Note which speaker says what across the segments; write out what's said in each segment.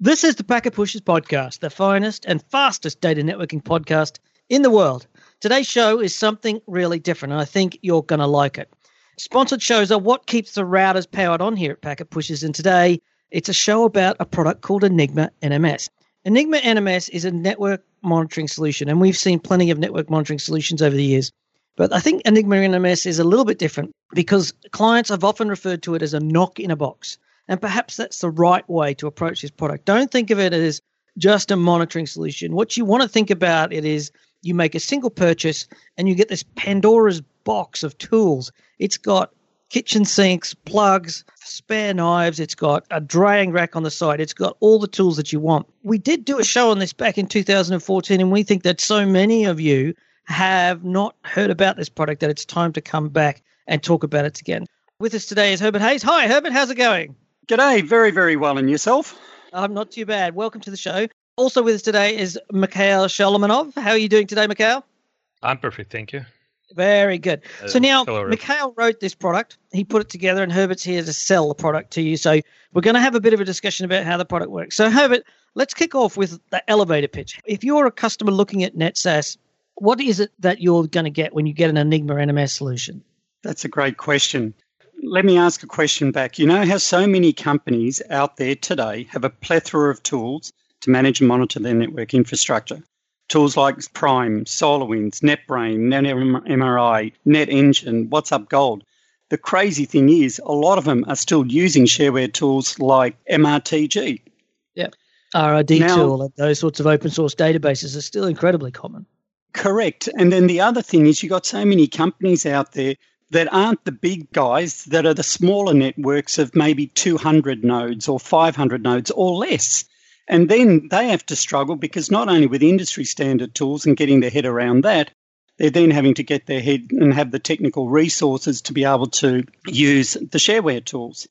Speaker 1: This is the Packet Pushers podcast, the finest and fastest data networking podcast in the world. Today's show is something really different, and I think you're going to like it. Sponsored shows are what keeps the routers powered on here at Packet Pushers, and today it's a show about a product called Enigma NMS. Enigma NMS is a network monitoring solution, and we've seen plenty of network monitoring solutions over the years. But I think Enigma NMS is a little bit different because clients have often referred to it as a knock in a box. And perhaps that's the right way to approach this product. Don't think of it as just a monitoring solution. What you want to think about it is you make a single purchase and you get this Pandora's box of tools. It's got kitchen sinks, plugs, spare knives. It's got a drying rack on the side. It's got all the tools that you want. We did do a show on this back in 2014, and we think that so many of you have not heard about this product that it's time to come back and talk about it again. With us today is Herbert Hayes. Hi, Herbert. How's it going?
Speaker 2: G'day, very, very well. And yourself?
Speaker 1: I'm not too bad. Welcome to the show. Also with us today is Mikhail Sholomonov. How are you doing today, Mikhail?
Speaker 3: I'm perfect, thank you.
Speaker 1: Very good. So now,
Speaker 3: hello,
Speaker 1: Mikhail wrote this product. He put it together, and Herbert's here to sell the product to you. So we're going to have a bit of a discussion about how the product works. So Herbert, let's kick off with the elevator pitch. If you're a customer looking at NetSAS, what is it that you're going to get when you get an Enigma NMS solution?
Speaker 2: That's a great question. Let me ask a question back. You know how so many companies out there today have a plethora of tools to manage and monitor their network infrastructure? Tools like Prime, SolarWinds, NetBrain, NetMRI, NetEngine, WhatsUp Gold. The crazy thing is a lot of them are still using shareware tools like MRTG.
Speaker 1: Yeah, RRD tool and those sorts of open source databases are still incredibly common.
Speaker 2: Correct. And then the other thing is you've got so many companies out there that aren't the big guys, that are the smaller networks of maybe 200 nodes or 500 nodes or less. And then they have to struggle because not only with industry standard tools and getting their head around that, they're then having to get their head and have the technical resources to be able to use the shareware tools.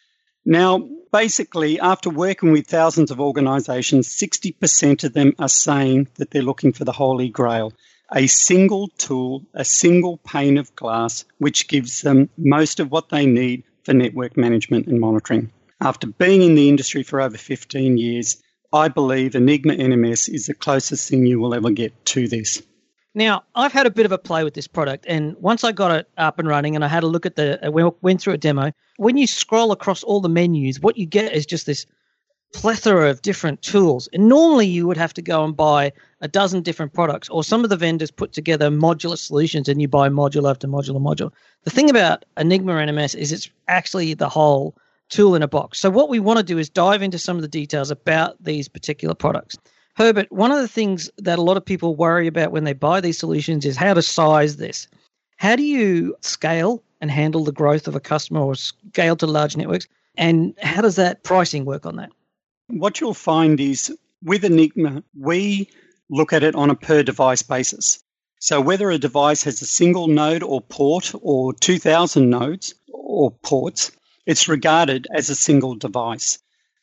Speaker 2: Now, basically, after working with thousands of organizations, 60% of them are saying that they're looking for the Holy Grail. A single tool, a single pane of glass, which gives them most of what they need for network management and monitoring. After being in the industry for over 15 years, I believe Enigma NMS is the closest thing you will ever get to this.
Speaker 1: Now, I've had a bit of a play with this product, and once I got it up and running and I had a look at went through a demo, when you scroll across all the menus, what you get is just this plethora of different tools. And normally you would have to go and buy a dozen different products, or some of the vendors put together modular solutions and you buy module after module. The thing about Enigma NMS is it's actually the whole tool in a box. So what we want to do is dive into some of the details about these particular products. Herbert, one of the things that a lot of people worry about when they buy these solutions is how to size this. How do you scale and handle the growth of a customer or scale to large networks? And how does that pricing work on that?
Speaker 2: What you'll find is with Enigma, we look at it on a per device basis. So whether a device has a single node or port or 2,000 nodes or ports, it's regarded as a single device.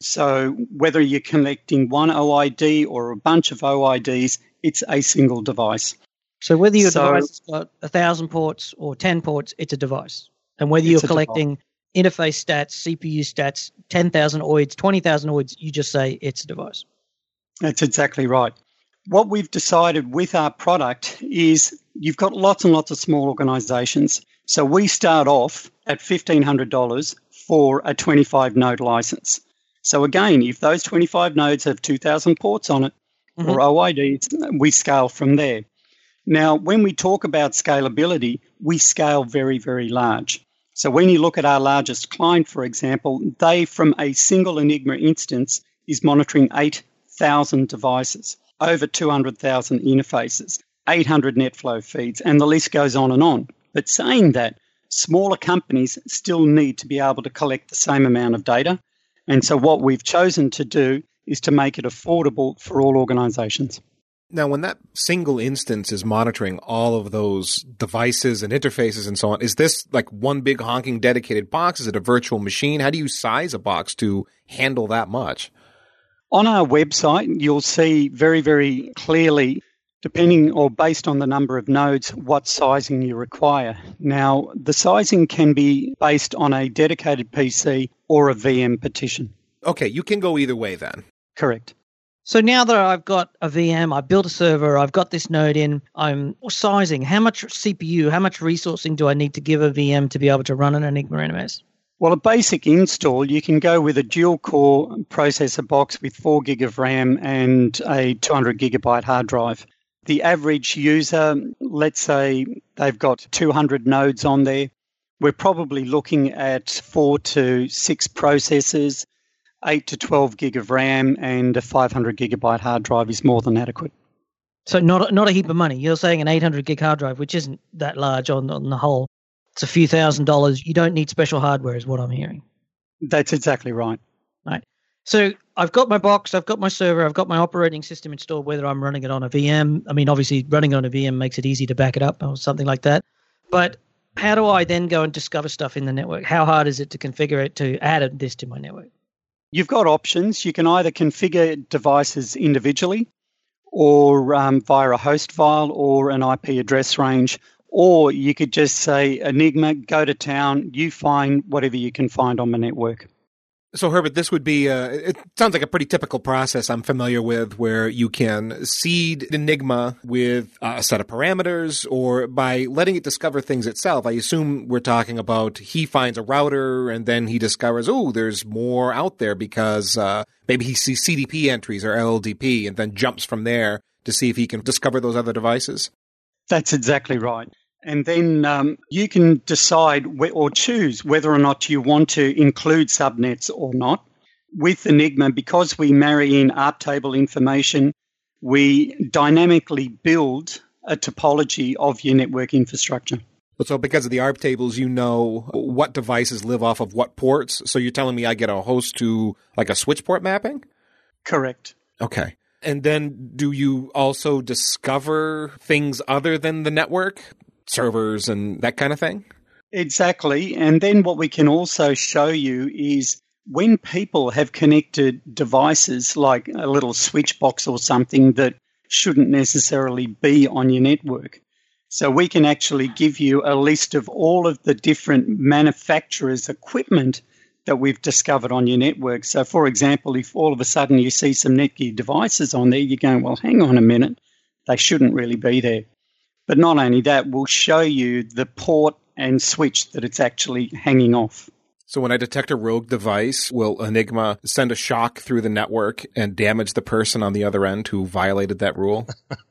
Speaker 2: So whether you're connecting one OID or a bunch of OIDs, it's a single device.
Speaker 1: So whether your device has got 1,000 ports or 10 ports, it's a device. And whether you're collecting interface stats, CPU stats, 10,000 OIDs, 20,000 OIDs, you just say it's a device.
Speaker 2: That's exactly right. What we've decided with our product is you've got lots and lots of small organizations. So we start off at $1,500 for a 25-node license. So again, if those 25 nodes have 2,000 ports on it or OIDs, we scale from there. Now, when we talk about scalability, we scale very, very large. So when you look at our largest client, for example, they from a single Enigma instance is monitoring 8,000 devices, over 200,000 interfaces, 800 NetFlow feeds, and the list goes on and on. But saying that, smaller companies still need to be able to collect the same amount of data. And so what we've chosen to do is to make it affordable for all organizations.
Speaker 4: Now, when that single instance is monitoring all of those devices and interfaces and so on, is this like one big honking dedicated box? Is it a virtual machine? How do you size a box to handle that much?
Speaker 2: On our website, you'll see very, very clearly, depending or based on the number of nodes, what sizing you require. Now, the sizing can be based on a dedicated PC or a VM partition.
Speaker 4: Okay, you can go either way then.
Speaker 2: Correct.
Speaker 1: So now that I've got a VM, I built a server, I've got this node in, I'm sizing. How much CPU, how much resourcing do I need to give a VM to be able to run an Enigma NMS?
Speaker 2: Well, a basic install, you can go with a dual-core processor box with 4 gig of RAM and a 200 gigabyte hard drive. The average user, let's say they've got 200 nodes on there, we're probably looking at 4 to 6 processors, 8 to 12 gig of RAM, and a 500 gigabyte hard drive is more than adequate.
Speaker 1: So not a heap of money. You're saying an 800 gig hard drive, which isn't that large on the whole. It's a few $1,000s. You don't need special hardware is what I'm hearing.
Speaker 2: That's exactly right.
Speaker 1: Right. So I've got my box, I've got my server, I've got my operating system installed, whether I'm running it on a VM. I mean, obviously running it on a VM makes it easy to back it up or something like that. But how do I then go and discover stuff in the network? How hard is it to configure it to add this to my network?
Speaker 2: You've got options. You can either configure devices individually or via a host file or an IP address range, or you could just say, Enigma, go to town, you find whatever you can find on the network.
Speaker 4: So, Herbert, this would be, it sounds like a pretty typical process I'm familiar with, where you can seed Enigma with a set of parameters, or by letting it discover things itself. I assume we're talking about he finds a router and then he discovers, oh, there's more out there because maybe he sees CDP entries or LLDP and then jumps from there to see if he can discover those other devices.
Speaker 2: That's exactly right. And then you can decide or choose whether or not you want to include subnets or not. With Enigma, because we marry in ARP table information, we dynamically build a topology of your network infrastructure.
Speaker 4: So because of the ARP tables, you know what devices live off of what ports. So you're telling me I get a host to like a switch port mapping?
Speaker 2: Correct.
Speaker 4: Okay. And then do you also discover things other than the network? Servers and that kind of thing?
Speaker 2: Exactly. And then what we can also show you is when people have connected devices like a little switch box or something that shouldn't necessarily be on your network. So we can actually give you a list of all of the different manufacturers' equipment that we've discovered on your network. So, for example, if all of a sudden you see some Netgear devices on there, you're going, well, hang on a minute, they shouldn't really be there. But not only that, we'll show you the port and switch that it's actually hanging off.
Speaker 4: So when I detect a rogue device, will Enigma send a shock through the network and damage the person on the other end who violated that rule?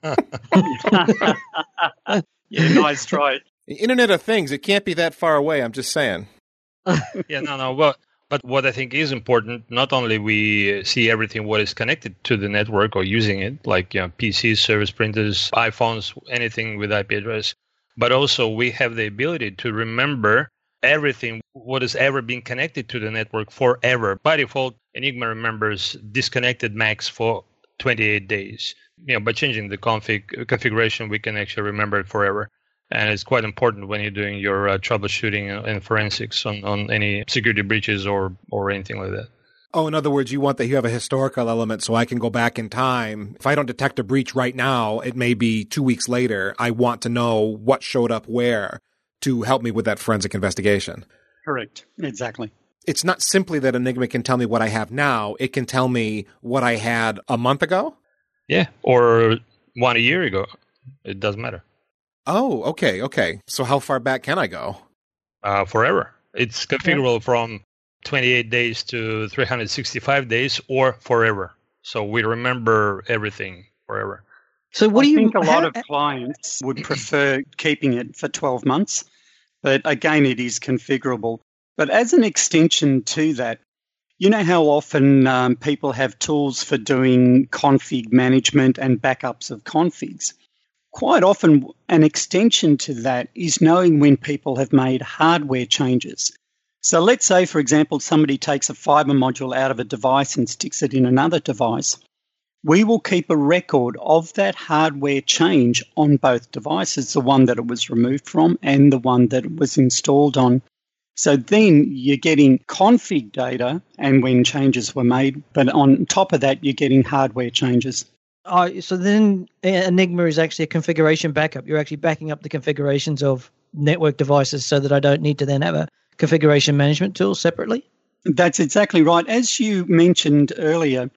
Speaker 2: Yeah, nice try.
Speaker 4: Internet of Things, it can't be that far away, I'm just saying.
Speaker 3: Yeah, no. Well, but what I think is important, not only we see everything what is connected to the network or using it, like PCs, service printers, iPhones, anything with IP address, but also we have the ability to remember everything what has ever been connected to the network forever. By default, Enigma remembers disconnected MACs for 28 days. By changing the configuration, we can actually remember it forever. And it's quite important when you're doing your troubleshooting and forensics on any security breaches or anything like that.
Speaker 4: Oh, in other words, you want that you have a historical element so I can go back in time. If I don't detect a breach right now, it may be 2 weeks later. I want to know what showed up where to help me with that forensic investigation.
Speaker 2: Correct. Exactly.
Speaker 4: It's not simply that Enigma can tell me what I have now. It can tell me what I had a month ago?
Speaker 3: Yeah, or a year ago. It doesn't matter.
Speaker 4: Oh, okay. So how far back can I go?
Speaker 3: Forever. It's configurable from 28 days to 365 days or forever. So we remember everything forever.
Speaker 1: So
Speaker 2: I think a lot of clients would prefer keeping it for 12 months, but again, it is configurable. But as an extension to that, you know how often people have tools for doing config management and backups of configs? Quite often, an extension to that is knowing when people have made hardware changes. So let's say, for example, somebody takes a fiber module out of a device and sticks it in another device. We will keep a record of that hardware change on both devices, the one that it was removed from and the one that it was installed on. So then you're getting config data and when changes were made, but on top of that, you're getting hardware changes.
Speaker 1: So then Enigma is actually a configuration backup. You're actually backing up the configurations of network devices so that I don't need to then have a configuration management tool separately?
Speaker 2: That's exactly right. As you mentioned earlier,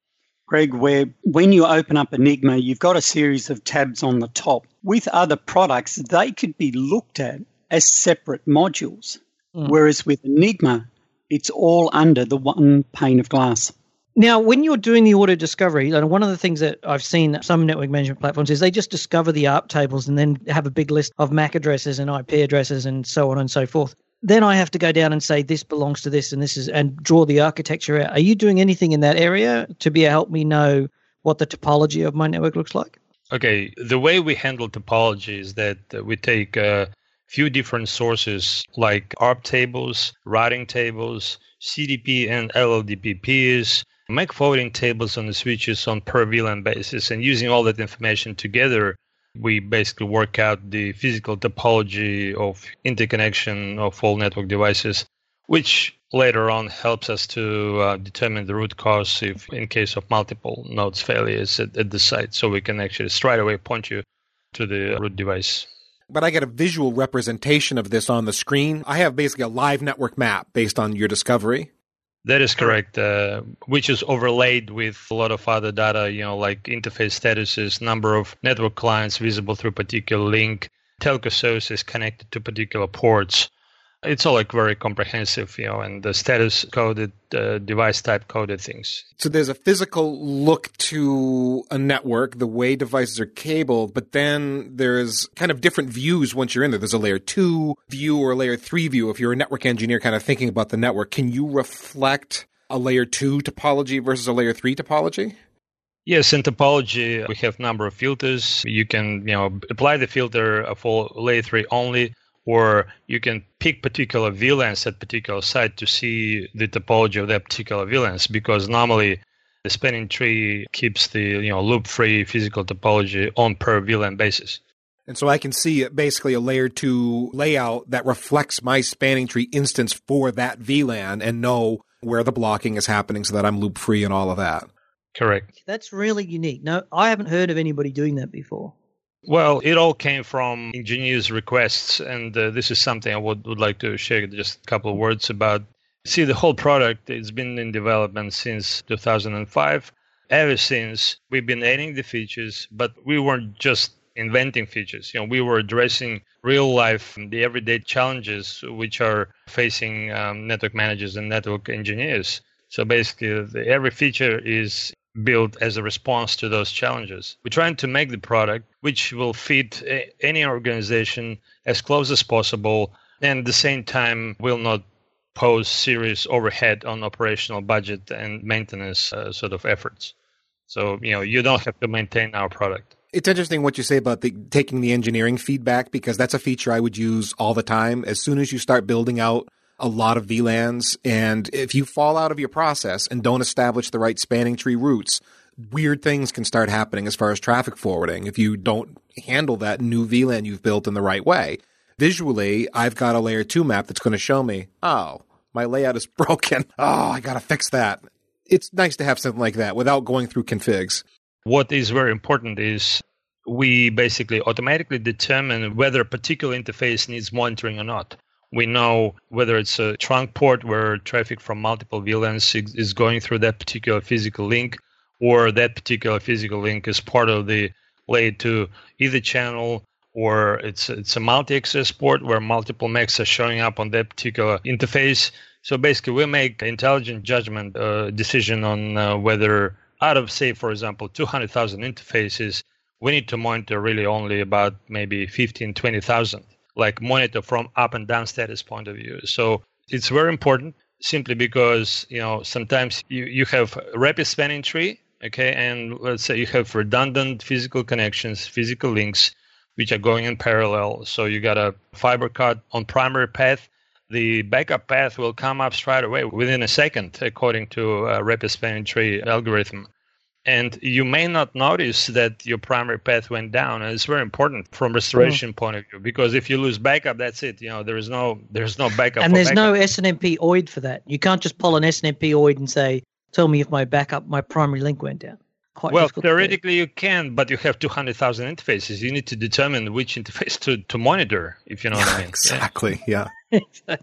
Speaker 2: Greg, where when you open up Enigma, you've got a series of tabs on the top. With other products, they could be looked at as separate modules, whereas with Enigma, it's all under the one pane of glass.
Speaker 1: Now, when you're doing the auto discovery, one of the things that I've seen some network management platforms is they just discover the ARP tables and then have a big list of MAC addresses and IP addresses and so on and so forth. Then I have to go down and say this belongs to this and this is, and draw the architecture out. Are you doing anything in that area to be help me know what the topology of my network looks like?
Speaker 3: Okay, the way we handle topology is that we take a few different sources like ARP tables, routing tables, CDP and LLDP peers, make forwarding tables on the switches on per VLAN basis, and using all that information together, we basically work out the physical topology of interconnection of all network devices, which later on helps us to determine the root cause if in case of multiple nodes failures at the site, so we can actually straight away point you to the root device.
Speaker 4: But I get a visual representation of this on the screen. I have basically a live network map based on your discovery.
Speaker 3: That is correct, which is overlaid with a lot of other data, like interface statuses, number of network clients visible through a particular link, telco services connected to particular ports. It's all very comprehensive, and the status coded, device type coded things.
Speaker 4: So there's a physical look to a network, the way devices are cabled, but then there's kind of different views once you're in there. There's a layer 2 view or a layer 3 view. If you're a network engineer kind of thinking about the network, can you reflect a layer 2 topology versus a layer 3 topology?
Speaker 3: Yes, in topology, we have a number of filters. You can, apply the filter for layer 3 only, or you can pick particular VLANs at particular site to see the topology of that particular VLANs, because normally the spanning tree keeps the loop-free physical topology on per VLAN basis.
Speaker 4: And so I can see basically a layer 2 layout that reflects my spanning tree instance for that VLAN and know where the blocking is happening so that I'm loop-free and all of that.
Speaker 3: Correct.
Speaker 1: That's really unique. No, I haven't heard of anybody doing that before.
Speaker 3: Well, it all came from engineers' requests, and this is something I would like to share just a couple of words about. See, the whole product has been in development since 2005. Ever since, we've been adding the features, but we weren't just inventing features. We were addressing real life, the everyday challenges which are facing network managers and network engineers. So basically, every feature is built as a response to those challenges. We're trying to make the product which will fit any organization as close as possible, and at the same time will not pose serious overhead on operational budget and maintenance sort of efforts. So, you don't have to maintain our product.
Speaker 4: It's interesting what you say about taking the engineering feedback, because that's a feature I would use all the time. As soon as you start building out a lot of VLANs, and if you fall out of your process and don't establish the right spanning tree routes, weird things can start happening as far as traffic forwarding if you don't handle that new VLAN you've built in the right way. Visually, I've got a layer 2 map that's going to show me, oh, my layout is broken. Oh, I got to fix that. It's nice to have something like that without going through configs.
Speaker 3: What is very important is we basically automatically determine whether a particular interface needs monitoring or not. We know whether it's a trunk port where traffic from multiple VLANs is going through that particular physical link, or that particular physical link is part of the layer 2 either channel, or it's a multi-access port where multiple MACs are showing up on that particular interface. So basically, we make intelligent judgment decision on whether out of, say, for example, 200,000 interfaces, we need to monitor really only about maybe 15, 20,000. Like monitor from up and down status point of view. So it's very important simply because, sometimes you have a rapid spanning tree, okay, and let's say you have redundant physical connections, physical links, which are going in parallel. So you got a fiber cut on primary path. The backup path will come up straight away within a second, according to a rapid spanning tree algorithm. And you may not notice that your primary path went down, and it's very important from restoration point of view, because if you lose backup, that's it. There's no backup.
Speaker 1: And there's no SNMP OID for that. You can't just pull an SNMP OID and say, "Tell me if my primary link went down."
Speaker 3: Well, theoretically you can, but you have 200,000 interfaces. You need to determine which interface to monitor, if you know what I mean.
Speaker 4: Exactly. Yeah.
Speaker 1: Exactly.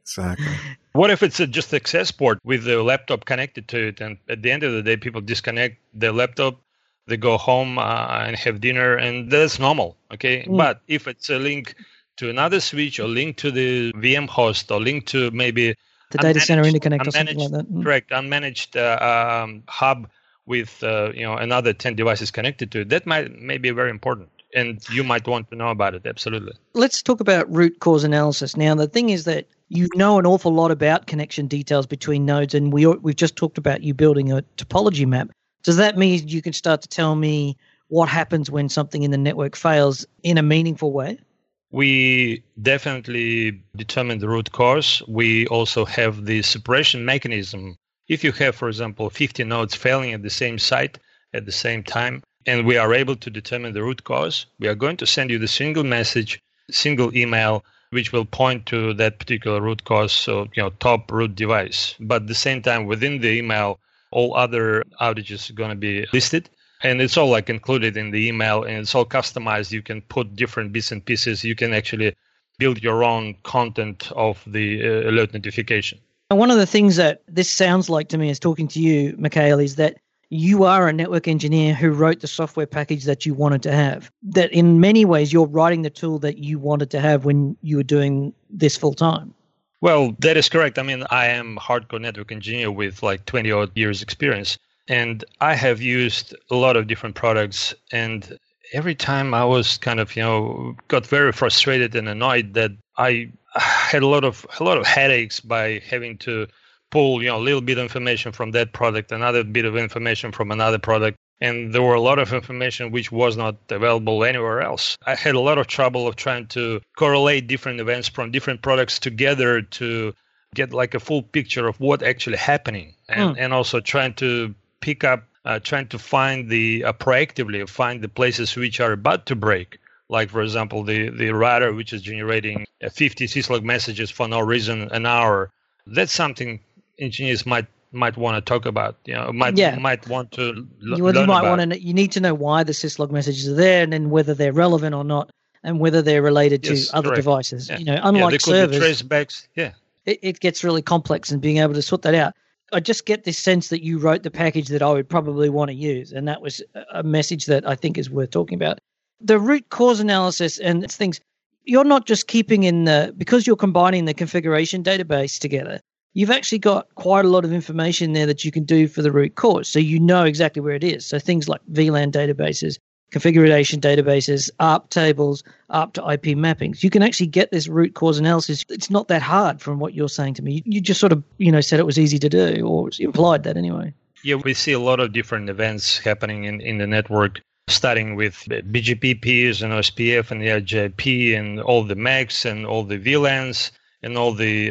Speaker 4: Exactly.
Speaker 3: What if it's just access port with the laptop connected to it, and at the end of the day, people disconnect their laptop, they go home and have dinner, and that's normal, okay? But if it's a link to another switch, or link to the VM host, or link to maybe
Speaker 1: the data center interconnect or something like that.
Speaker 3: Correct, unmanaged hub with another 10 devices connected to it, that may be very important. And you might want to know about it, absolutely.
Speaker 1: Let's talk about root cause analysis. Now, the thing is that you know an awful lot about connection details between nodes, and we've just talked about you building a topology map. Does that mean you can start to tell me what happens when something in the network fails in a meaningful way?
Speaker 3: We definitely determine the root cause. We also have the suppression mechanism. If you have, for example, 50 nodes failing at the same site at the same time, and we are able to determine the root cause, we are going to send you the single message, single email, which will point to that particular root cause, so top root device. But at the same time, within the email, all other outages are going to be listed. And it's all included in the email, and it's all customized. You can put different bits and pieces. You can actually build your own content of the alert notification.
Speaker 1: And one of the things that this sounds like to me as talking to you, Mikhail, is that you are a network engineer who wrote the software package that you wanted to have. That in many ways, you're writing the tool that you wanted to have when you were doing this full time.
Speaker 3: Well, that is correct. I mean, I am a hardcore network engineer with 20-odd years experience. And I have used a lot of different products. And every time I was kind of, got very frustrated and annoyed that I had a lot of headaches by having to pull, a little bit of information from that product, another bit of information from another product. And there were a lot of information which was not available anywhere else. I had a lot of trouble of trying to correlate different events from different products together to get a full picture of what actually happening. And also trying to pick up, trying to find proactively find the places which are about to break. Like, for example, the router which is generating 50 syslog messages for no reason an hour. That's something engineers might want to talk about. Might want to learn about.
Speaker 1: You need to know why the syslog messages are there, and then whether they're relevant or not, and whether they're related to other devices.
Speaker 3: Yeah.
Speaker 1: Unlike servers,
Speaker 3: tracebacks. Yeah,
Speaker 1: it gets really complex, and being able to sort that out. I just get this sense that you wrote the package that I would probably want to use, and that was a message that I think is worth talking about. The root cause analysis and things, you're not just keeping because you're combining the configuration database together, you've actually got quite a lot of information there that you can do for the root cause. So you know exactly where it is. So things like VLAN databases, configuration databases, ARP tables, ARP to IP mappings. You can actually get this root cause analysis. It's not that hard from what you're saying to me. You just sort of, said it was easy to do, or implied that anyway.
Speaker 3: Yeah, we see a lot of different events happening in the network, starting with BGP peers and OSPF and the RJP and all the MACs and all the VLANs and all the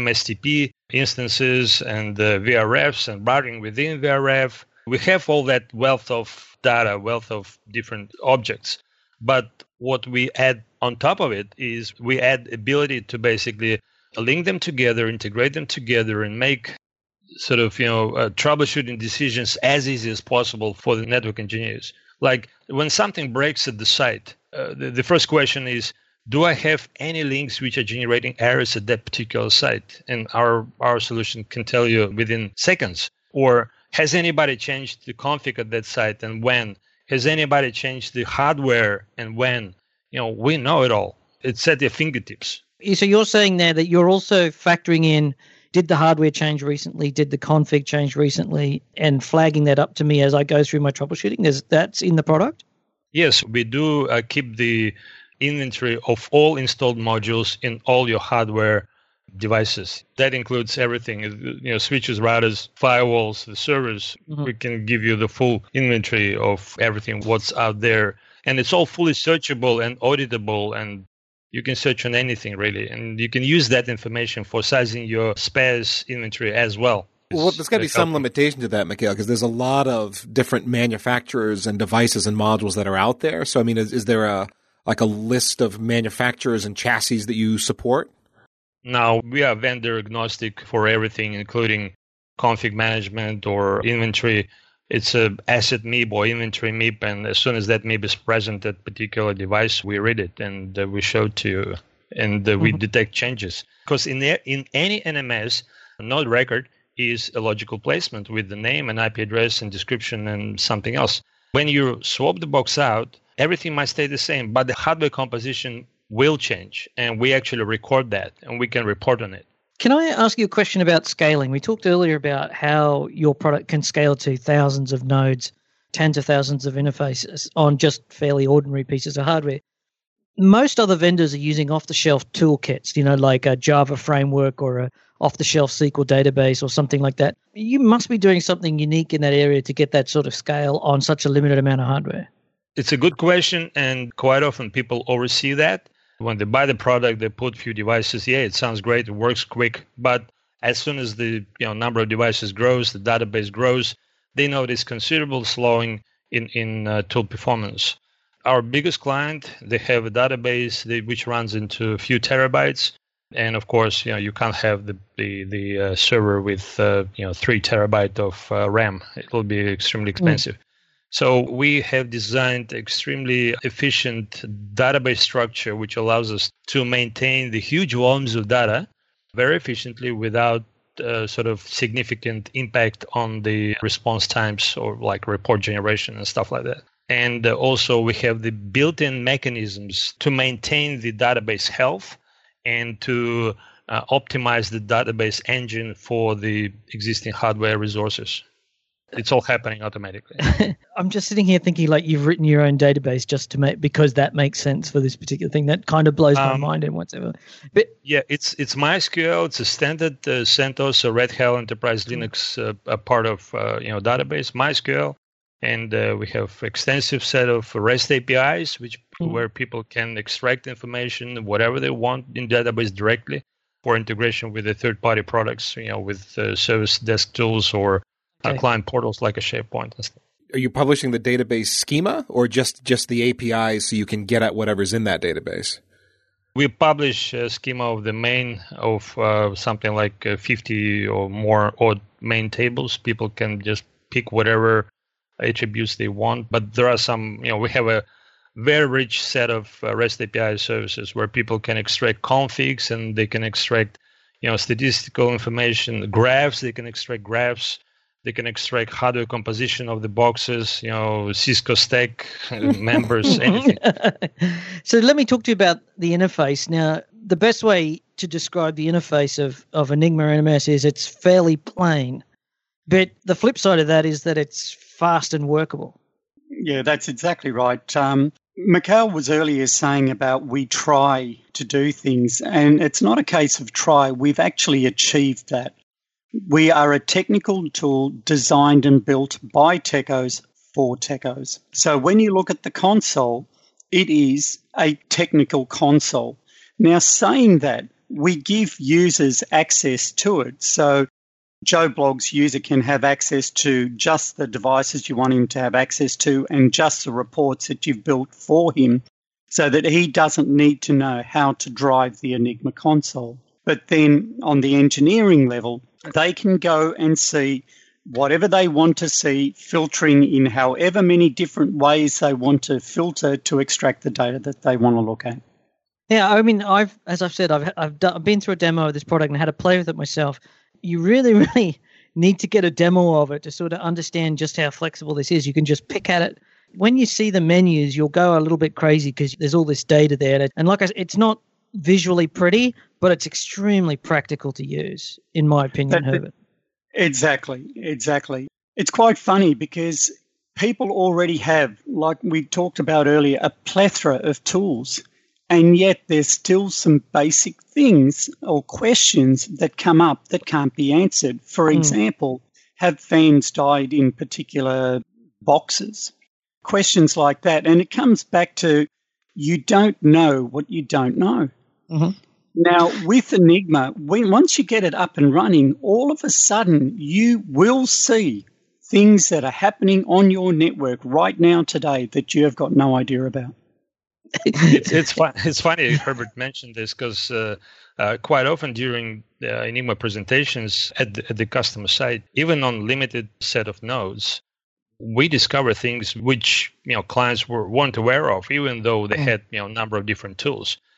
Speaker 3: MSTP instances and the VRFs and routing within VRF. We have all that wealth of data, wealth of different objects. But what we add on top of it is we add ability to basically link them together, integrate them together, and make sort of, troubleshooting decisions as easy as possible for the network engineers. Like when something breaks at the site, the first question is, do I have any links which are generating errors at that particular site? And our solution can tell you within seconds. Or has anybody changed the config at that site and when? Has anybody changed the hardware and when? We know it all. It's at your fingertips.
Speaker 1: So you're saying there that you're also factoring in, did the hardware change recently? Did the config change recently? And flagging that up to me as I go through my troubleshooting? That's in the product?
Speaker 3: Yes, we do keep the inventory of all installed modules in all your hardware devices. That includes everything, switches, routers, firewalls, the servers. Mm-hmm. We can give you the full inventory of everything, what's out there. And it's all fully searchable and auditable, and you can search on anything, really. And you can use that information for sizing your spares inventory as well.
Speaker 4: Well, there's got to be some limitation to that, Mikhail, because there's a lot of different manufacturers and devices and modules that are out there. So, I mean, is there a list of manufacturers and chassis that you support?
Speaker 3: Now, we are vendor agnostic for everything, including config management or inventory. It's a asset MIB or inventory MIB, and as soon as that MIB is present at particular device, we read it and we show it to you. and we detect changes. Because in any NMS, node record is a logical placement with the name and IP address and description and something else. When you swap the box out, everything might stay the same, but the hardware composition will change, and we actually record that, and we can report on it.
Speaker 1: Can I ask you a question about scaling? We talked earlier about how your product can scale to thousands of nodes, tens of thousands of interfaces on just fairly ordinary pieces of hardware. Most other vendors are using off-the-shelf toolkits, like a Java framework or a off-the-shelf SQL database or something like that. You must be doing something unique in that area to get that sort of scale on such a limited amount of hardware.
Speaker 3: It's a good question, and quite often people oversee that. When they buy the product, they put a few devices. Yeah, it sounds great, it works quick, but as soon as the number of devices grows, the database grows, they notice considerable slowing in tool performance. Our biggest client, they have a database which runs into a few terabytes. And of course, you can't have the server with 3 terabyte of RAM. It will be extremely expensive. So we have designed extremely efficient database structure, which allows us to maintain the huge volumes of data very efficiently without sort of significant impact on the response times or like report generation and stuff like that. And also we have the built-in mechanisms to maintain the database health and to optimize the database engine for the existing hardware resources. It's all happening automatically.
Speaker 1: I'm just sitting here thinking like you've written your own database just to make, because that makes sense for this particular thing. That kind of blows my mind and whatever. But
Speaker 3: yeah, it's MySQL. It's a standard CentOS or Red Hat Enterprise Linux a part of database MySQL, and we have extensive set of REST APIs, where people can extract information whatever they want in database directly for integration with the third-party products, with service desk tools or client portals like a SharePoint and stuff.
Speaker 4: Are you publishing the database schema or just the APIs so you can get at whatever's in that database?
Speaker 3: We publish a schema of the main of something like 50 or more odd main tables. People can just pick whatever attributes they want. But there are some, we have a very rich set of REST API services where people can extract configs and they can extract, statistical information, graphs. They can extract graphs. They can extract hardware composition of the boxes, Cisco stack, members, anything.
Speaker 1: So let me talk to you about the interface. Now, the best way to describe the interface of Enigma NMS is it's fairly plain. But the flip side of that is that it's fast and workable.
Speaker 2: Yeah, that's exactly right. Mikhail was earlier saying about we try to do things, and it's not a case of try. We've actually achieved that. We are a technical tool designed and built by techos for techos. So when you look at the console, it is a technical console. Now, saying that, we give users access to it. So Joe Blogg's user can have access to just the devices you want him to have access to and just the reports that you've built for him so that he doesn't need to know how to drive the Enigma console. But then on the engineering level, they can go and see whatever they want to see, filtering in however many different ways they want to filter to extract the data that they want to look at.
Speaker 1: Yeah, I mean, I've been through a demo of this product and had to play with it myself. You really, really need to get a demo of it to sort of understand just how flexible this is. You can just pick at it. When you see the menus, you'll go a little bit crazy because there's all this data there. And like I said, it's not visually pretty, but it's extremely practical to use, in my opinion, Herbert.
Speaker 2: Exactly. It's quite funny because people already have, like we talked about earlier, a plethora of tools, and yet there's still some basic things or questions that come up that can't be answered. For example, have fans died in particular boxes? Questions like that. And it comes back to you don't know what you don't know. Mm-hmm. Now, with Enigma, once you get it up and running, all of a sudden you will see things that are happening on your network right now today that you have got no idea about.
Speaker 3: It's funny Herbert mentioned this because quite often during Enigma presentations at the customer site, even on limited set of nodes, we discover things which clients weren't aware of, even though they had a number of different tools.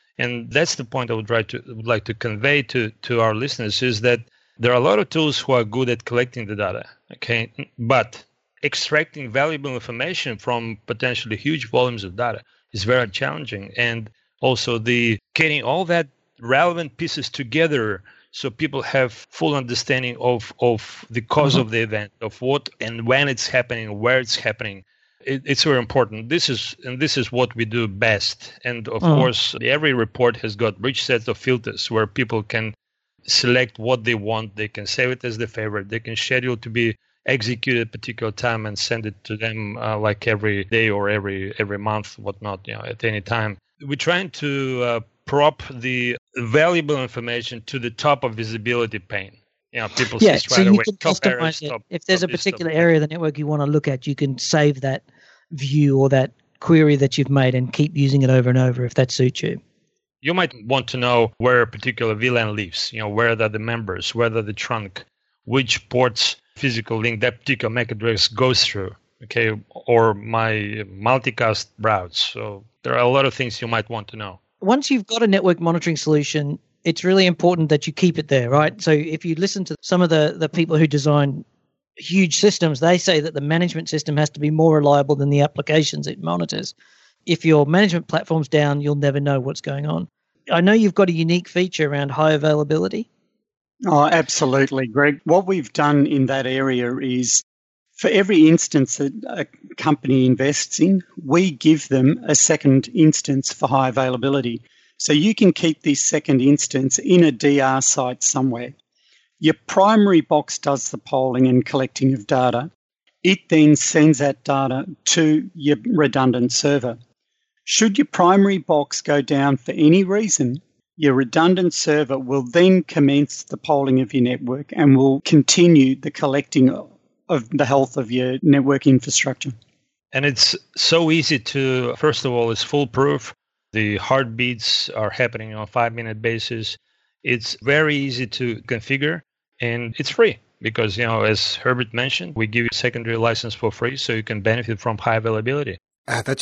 Speaker 3: And that's the point I would like to convey to our listeners, is that there are a lot of tools who are good at collecting the data, okay? But extracting valuable information from potentially huge volumes of data is very challenging. And also getting all that relevant pieces together so people have full understanding of the cause of the event, of what and when it's happening, where it's happening. It's very important. This is what we do best. And of course, every report has got rich sets of filters where people can select what they want. They can save it as their favorite. They can schedule to be executed at a particular time and send it to them like every day or every month, whatnot, at any time. We're trying to prop the valuable information to the top of visibility pane. People see right
Speaker 1: so you
Speaker 3: away.
Speaker 1: can customize it. If there's a particular area of the network you want to look at, you can save that view or that query that you've made and keep using it over and over if that suits you.
Speaker 3: You might want to know where a particular VLAN lives, where are the members, where are the trunk, which ports physical link that particular MAC address goes through, okay, or my multicast routes. So there are a lot of things you might want to know.
Speaker 1: Once you've got a network monitoring solution, it's really important that you keep it there, right? So if you listen to some of the people who design huge systems, they say that the management system has to be more reliable than the applications it monitors. If your management platform's down, you'll never know what's going on. I know you've got a unique feature around high availability.
Speaker 2: Oh, absolutely, Greg. What we've done in that area is for every instance that a company invests in, we give them a second instance for high availability. So you can keep this second instance in a DR site somewhere. Your primary box does the polling and collecting of data. It then sends that data to your redundant server. Should your primary box go down for any reason, your redundant server will then commence the polling of your network and will continue the collecting of the health of your network infrastructure.
Speaker 3: And it's so easy to, first of all, it's foolproof. The heartbeats are happening on a 5-minute basis. It's very easy to configure, and it's free because, as Herbert mentioned, we give you a secondary license for free so you can benefit from high availability.
Speaker 4: That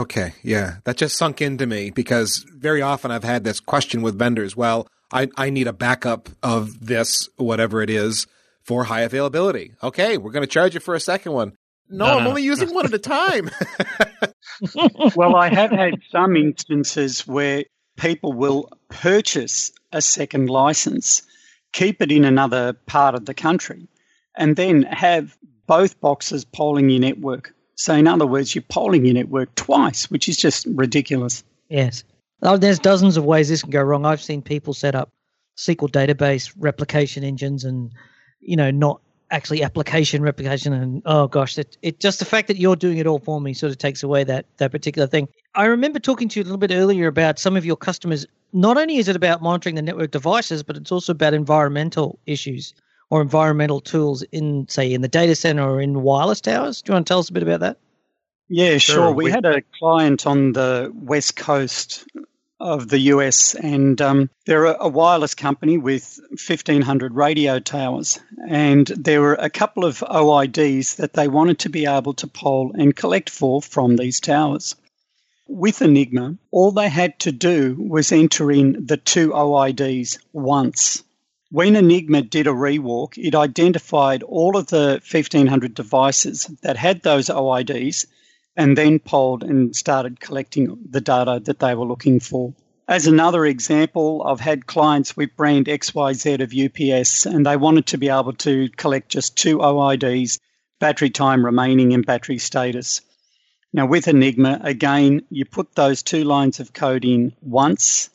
Speaker 4: just sunk into me because very often I've had this question with vendors. Well, I need a backup of this, whatever it is, for high availability. Okay, we're going to charge you for a second one. No, I'm only using one at a time.
Speaker 2: Well, I have had some instances where people will purchase a second license, keep it in another part of the country, and then have both boxes polling your network. So in other words, you're polling your network twice, which is just ridiculous.
Speaker 1: Yes. Oh, there's dozens of ways this can go wrong. I've seen people set up SQL database replication engines and, not actually application replication. And, oh, gosh, it just the fact that you're doing it all for me sort of takes away that particular thing. I remember talking to you a little bit earlier about some of your customers. Not only is it about monitoring the network devices, but it's also about environmental issues or environmental tools in the data center or in wireless towers. Do you want to tell us a bit about that?
Speaker 2: Yeah, sure. We had a client on the West Coast of the US, and they're a wireless company with 1,500 radio towers. And there were a couple of OIDs that they wanted to be able to poll and collect from these towers. With Enigma, all they had to do was enter in the 2 OIDs once. When Enigma did a rewalk, it identified all of the 1,500 devices that had those OIDs and then polled and started collecting the data that they were looking for. As another example, I've had clients with brand XYZ of UPS, and they wanted to be able to collect just 2 OIDs, battery time remaining and battery status. Now with Enigma, again, you put those 2 lines of code in once.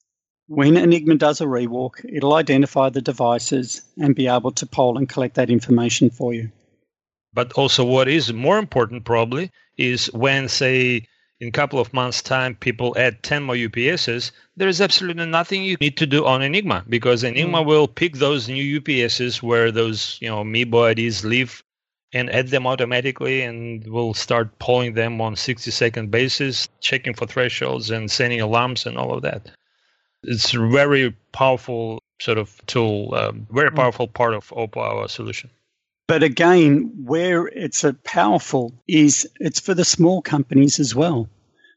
Speaker 2: When Enigma does a rewalk, it'll identify the devices and be able to poll and collect that information for you.
Speaker 3: But also what is more important probably is when, say, in a couple of months' time, people add 10 more UPSs, there is absolutely nothing you need to do on Enigma because Enigma will pick those new UPSs where those, MIBO IDs live and add them automatically and will start polling them on 60-second basis, checking for thresholds and sending alarms and all of that. It's a very powerful sort of tool, very powerful part of our solution.
Speaker 2: But again, where it's powerful is it's for the small companies as well.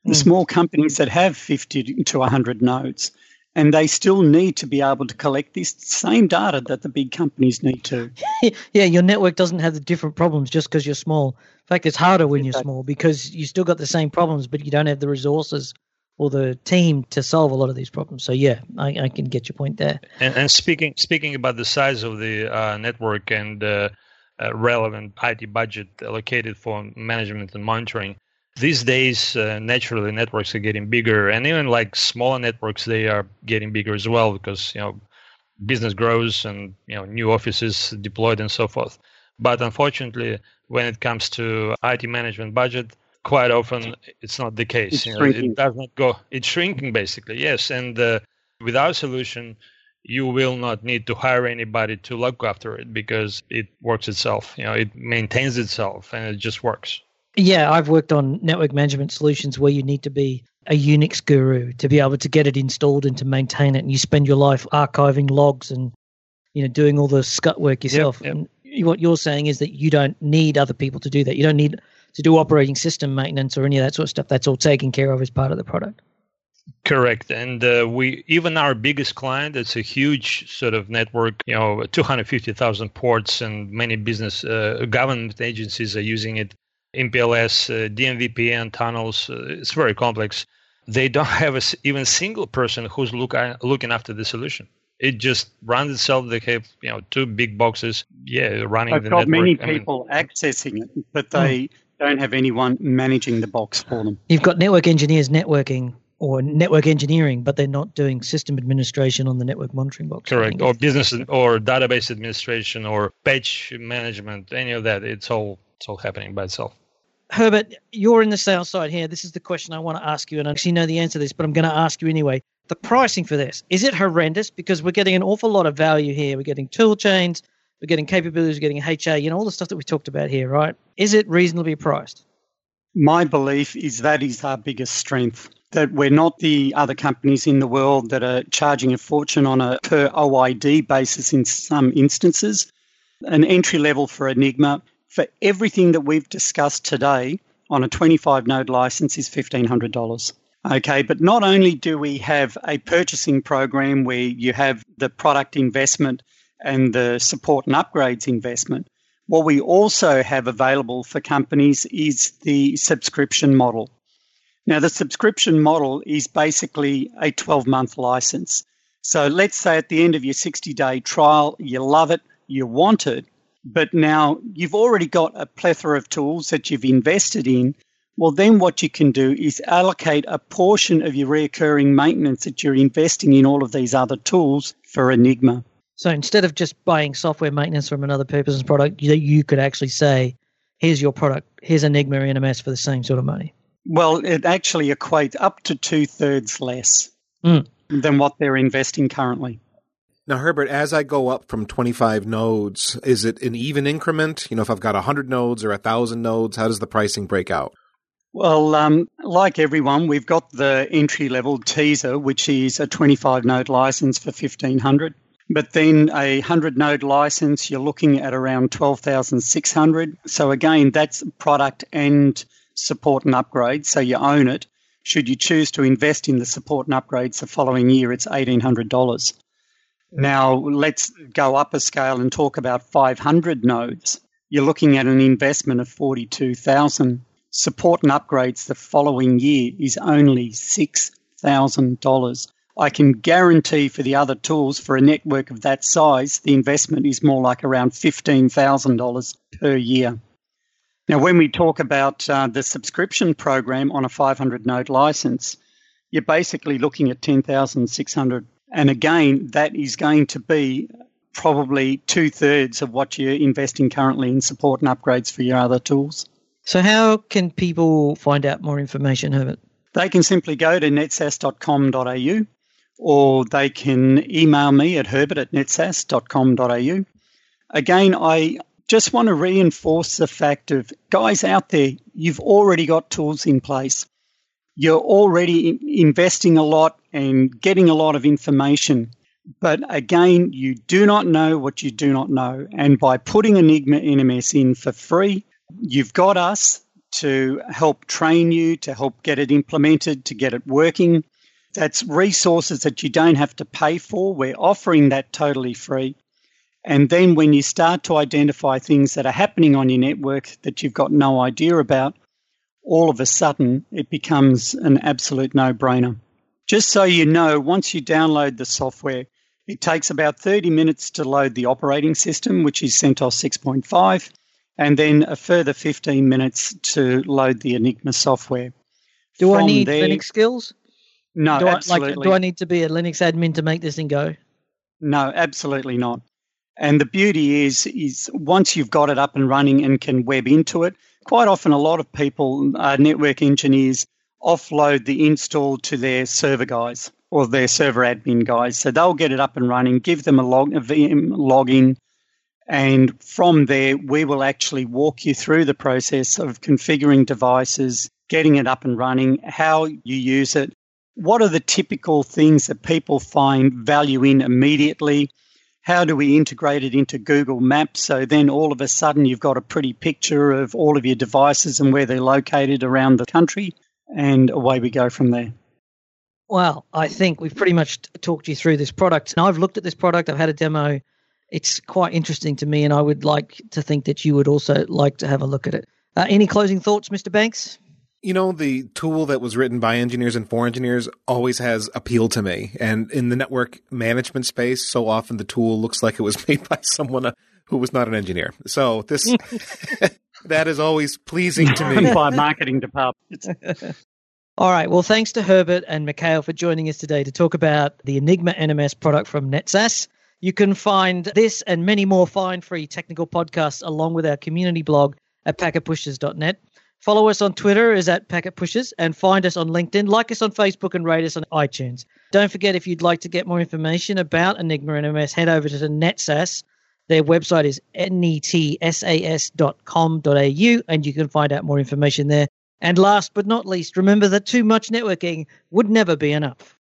Speaker 2: The small companies that have 50 to 100 nodes, and they still need to be able to collect this same data that the big companies need to.
Speaker 1: Yeah, your network doesn't have the different problems just because you're small. In fact, it's harder when you're small because you still got the same problems, but you don't have the resources or the team to solve a lot of these problems. So yeah, I can get your point there.
Speaker 3: And speaking about the size of the network and relevant IT budget allocated for management and monitoring, these days naturally networks are getting bigger, and even like smaller networks, they are getting bigger as well because business grows and new offices deployed and so forth. But unfortunately, when it comes to IT management budget, quite often it's not the case. It does not go. It's shrinking basically. Yes, and with our solution, you will not need to hire anybody to look after it because it works itself. It maintains itself and it just works.
Speaker 1: Yeah, I've worked on network management solutions where you need to be a Unix guru to be able to get it installed and to maintain it. And you spend your life archiving logs and doing all the scut work yourself.
Speaker 3: Yep.
Speaker 1: And what you're saying is that you don't need other people to do that. You don't need to do operating system maintenance or any of that sort of stuff. That's all taken care of as part of the product.
Speaker 3: Correct. And even our biggest client, it's a huge sort of network, 250,000 ports, and many business government agencies are using it. MPLS, DMVPN tunnels, it's very complex. They don't have even single person who's looking after the solution. It just runs itself. They have, two big boxes, running the network.
Speaker 2: They've got many people accessing it, but they don't have anyone managing the box for them.
Speaker 1: You've got network engineers networking or network engineering, but they're not doing system administration on the network monitoring box.
Speaker 3: Correct. Or business or database administration or patch management, any of that. It's all happening by itself.
Speaker 1: Herbert, you're in the sales side here. This is the question I want to ask you, and I actually know the answer to this, but I'm going to ask you anyway. The pricing for this, is it horrendous? Because we're getting an awful lot of value here. We're getting tool chains, we're getting capabilities, we're getting HA, all the stuff that we talked about here, right? Is it reasonably priced?
Speaker 2: My belief is that is our biggest strength, that we're not the other companies in the world that are charging a fortune on a per OID basis in some instances. An entry level for Enigma for everything that we've discussed today on a 25-node license is $1,500. Okay, but not only do we have a purchasing program where you have the product investment and the support and upgrades investment, what we also have available for companies is the subscription model. Now, the subscription model is basically a 12-month license. So let's say at the end of your 60-day trial, you love it, you want it, but now you've already got a plethora of tools that you've invested in. Well, then what you can do is allocate a portion of your recurring maintenance that you're investing in all of these other tools for Enigma.
Speaker 1: So instead of just buying software maintenance from another person's product, you could actually say, here's your product, here's Enigma NMS for the same sort of money.
Speaker 2: Well, it actually equates up to 2/3 less than what they're investing currently.
Speaker 4: Now, Herbert, as I go up from 25 nodes, is it an even increment? If I've got 100 nodes or 1,000 nodes, how does the pricing break out?
Speaker 2: Well, like everyone, we've got the entry-level teaser, which is a 25-node license for $1,500. But then a 100-node license, you're looking at around $12,600. So again, that's product and support and upgrades, so you own it. Should you choose to invest in the support and upgrades the following year, it's $1,800. Now, let's go up a scale and talk about 500 nodes. You're looking at an investment of $42,000. Support and upgrades the following year is only $6,000. I can guarantee for the other tools, for a network of that size, the investment is more like around $15,000 per year. Now, when we talk about the subscription program on a 500-node license, you're basically looking at $10,600. And again, that is going to be probably 2/3 of what you're investing currently in support and upgrades for your other tools.
Speaker 1: So how can people find out more information, Herbert?
Speaker 2: They can simply go to netsas.com.au or they can email me at herbert@netsas.com.au. Again, I just want to reinforce the fact of, guys out there, you've already got tools in place. You're already investing a lot and getting a lot of information. But again, you do not know what you do not know. And by putting Enigma NMS in for free, you've got us to help train you, to help get it implemented, to get it working. That's resources that you don't have to pay for. We're offering that totally free. And then when you start to identify things that are happening on your network that you've got no idea about, all of a sudden it becomes an absolute no-brainer. Just so you know, once you download the software, it takes about 30 minutes to load the operating system, which is CentOS 6.5, and then a further 15 minutes to load the Enigma software.
Speaker 1: Do I need Linux skills?
Speaker 2: No, absolutely.
Speaker 1: Do I need to be a Linux admin to make this thing go?
Speaker 2: No, absolutely not. And the beauty is once you've got it up and running and can web into it, quite often a lot of people, network engineers, offload the install to their server guys or their server admin guys. So they'll get it up and running, give them a VM login, and from there we will actually walk you through the process of configuring devices, getting it up and running, how you use it, what are the typical things that people find value in immediately. How do we integrate it into Google Maps? So then all of a sudden you've got a pretty picture of all of your devices and where they're located around the country, and away we go from there.
Speaker 1: Well, I think we've pretty much talked you through this product. And I've looked at this product. I've had a demo. It's quite interesting to me, and I would like to think that you would also like to have a look at it. Any closing thoughts, Mr. Banks?
Speaker 4: You know, the tool that was written by engineers and for engineers always has appeal to me. And in the network management space, so often the tool looks like it was made by someone who was not an engineer. So this that is always pleasing to me.
Speaker 2: By marketing departments.
Speaker 1: All right. Well, thanks to Herbert and Mikhail for joining us today to talk about the Enigma NMS product from NetSAS. You can find this and many more fine free technical podcasts along with our community blog at packetpushers.net. Follow us on Twitter is at packetpushers, and find us on LinkedIn, like us on Facebook, and rate us on iTunes. Don't forget, if you'd like to get more information about Enigma NMS, head over to the NetSAS. Their website is netsas.com.au, and you can find out more information there. And last but not least, remember that too much networking would never be enough.